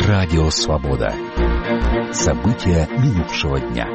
Радио Свобода. События минувшего дня.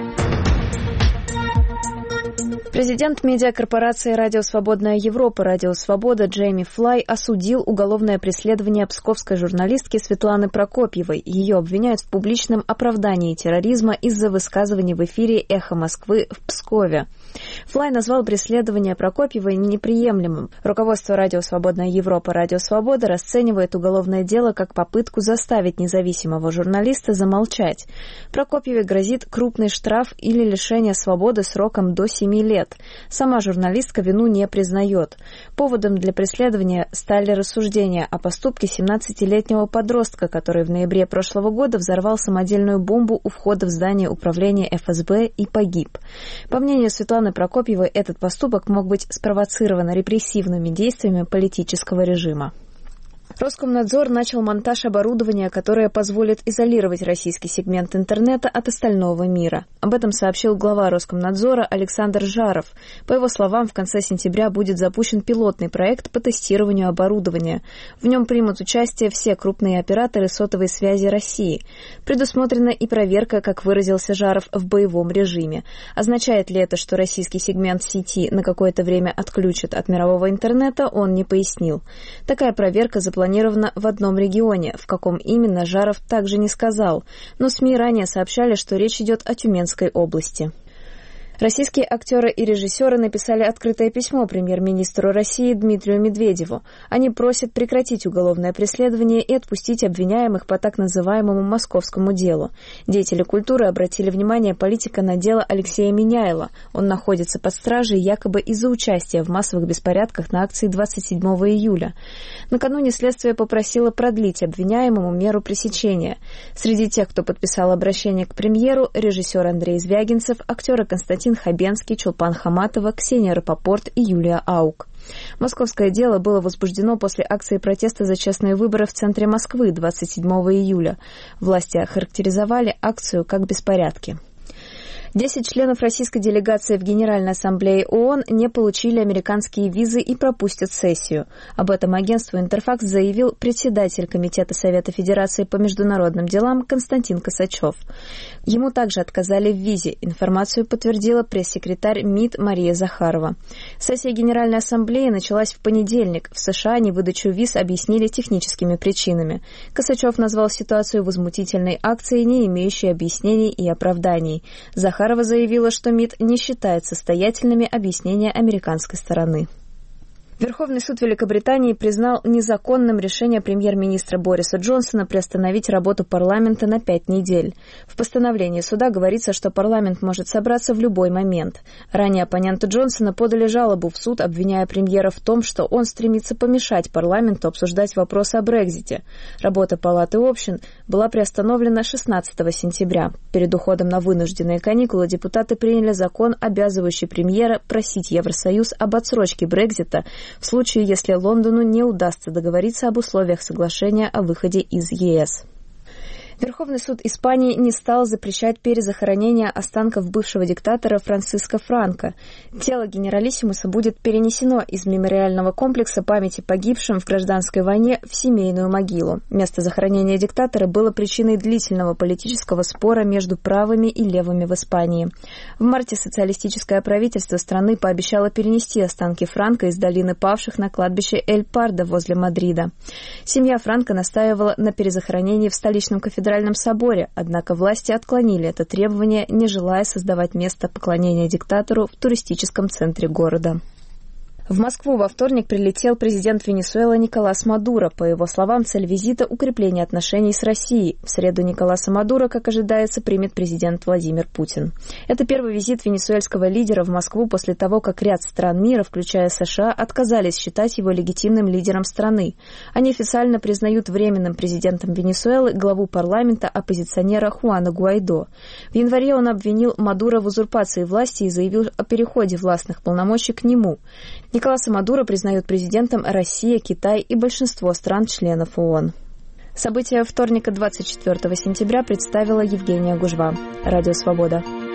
Президент медиакорпорации «Радио Свободная Европа» «Радио Свобода» Джейми Флай осудил уголовное преследование псковской журналистки Светланы Прокопьевой. Ее обвиняют в публичном оправдании терроризма из-за высказываний в эфире «Эхо Москвы» в Пскове. Флай назвал преследование Прокопьевой неприемлемым. Руководство «Радио Свободная Европа» «Радио Свобода» расценивает уголовное дело как попытку заставить независимого журналиста замолчать. Прокопьевой грозит крупный штраф или лишение свободы сроком до 7 лет. Сама журналистка вину не признает. Поводом для преследования стали рассуждения о поступке 17-летнего подростка, который в ноябре прошлого года взорвал самодельную бомбу у входа в здание управления ФСБ и погиб. По мнению Светланы Прокопьевой, этот поступок мог быть спровоцирован репрессивными действиями политического режима. Роскомнадзор начал монтаж оборудования, которое позволит изолировать российский сегмент интернета от остального мира. Об этом сообщил глава Роскомнадзора Александр Жаров. По его словам, в конце сентября будет запущен пилотный проект по тестированию оборудования. В нем примут участие все крупные операторы сотовой связи России. Предусмотрена и проверка, как выразился Жаров, в боевом режиме. Означает ли это, что российский сегмент сети на какое-то время отключат от мирового интернета, он не пояснил. Такая проверка запланирована в одном регионе, в каком именно Жаров также не сказал, но СМИ ранее сообщали, что речь идет о Тюменской области. Российские актеры и режиссеры написали открытое письмо премьер-министру России Дмитрию Медведеву. Они просят прекратить уголовное преследование и отпустить обвиняемых по так называемому московскому делу. Деятели культуры обратили внимание политика на дело Алексея Миняйла. Он находится под стражей якобы из-за участия в массовых беспорядках на акции 27 июля. Накануне следствие попросило продлить обвиняемому меру пресечения. Среди тех, кто подписал обращение к премьеру, режиссер Андрей Звягинцев, актеры Константин Хабенский, Чулпан Хаматова, Ксения Рапопорт и Юлия Аук. Московское дело было возбуждено после акции протеста за честные выборы в центре Москвы 27 июля. Власти охарактеризовали акцию как беспорядки. 10 членов российской делегации в Генеральной ассамблее ООН не получили американские визы и пропустят сессию. Об этом агентству «Интерфакс» заявил председатель Комитета Совета Федерации по международным делам Константин Косачев. Ему также отказали в визе. Информацию подтвердила пресс-секретарь МИД Мария Захарова. Сессия Генеральной ассамблеи началась в понедельник. В США невыдачу виз объяснили техническими причинами. Косачев назвал ситуацию возмутительной акцией, не имеющей объяснений и оправданий. Захарова заявила, что МИД не считает состоятельными объяснения американской стороны. Верховный суд Великобритании признал незаконным решение премьер-министра Бориса Джонсона приостановить работу парламента на 5 недель. В постановлении суда говорится, что парламент может собраться в любой момент. Ранее оппоненты Джонсона подали жалобу в суд, обвиняя премьера в том, что он стремится помешать парламенту обсуждать вопрос о Брексите. Работа Палаты общин была приостановлена 16 сентября. Перед уходом на вынужденные каникулы депутаты приняли закон, обязывающий премьера просить Евросоюз об отсрочке Брексита в случае, если Лондону не удастся договориться об условиях соглашения о выходе из ЕС. Верховный суд Испании не стал запрещать перезахоронение останков бывшего диктатора Франциско Франко. Тело генералиссимуса будет перенесено из мемориального комплекса памяти погибшим в гражданской войне в семейную могилу. Место захоронения диктатора было причиной длительного политического спора между правыми и левыми в Испании. В марте социалистическое правительство страны пообещало перенести останки Франко из долины павших на кладбище Эль-Пардо возле Мадрида. Семья Франко настаивала на перезахоронении в столичном кафедральном соборе, однако власти отклонили это требование, не желая создавать место поклонения диктатору в туристическом центре города. В Москву во вторник прилетел президент Венесуэлы Николас Мадуро. По его словам, цель визита – укрепление отношений с Россией. В среду Николаса Мадуро, как ожидается, примет президент Владимир Путин. Это первый визит венесуэльского лидера в Москву после того, как ряд стран мира, включая США, отказались считать его легитимным лидером страны. Они официально признают временным президентом Венесуэлы главу парламента оппозиционера Хуана Гуайдо. В январе он обвинил Мадуро в узурпации власти и заявил о переходе властных полномочий к нему. Николаса Мадуро признают президентом Россия, Китай и большинство стран-членов ООН. События вторника 24 сентября представила Евгения Гужва. Радио «Свобода».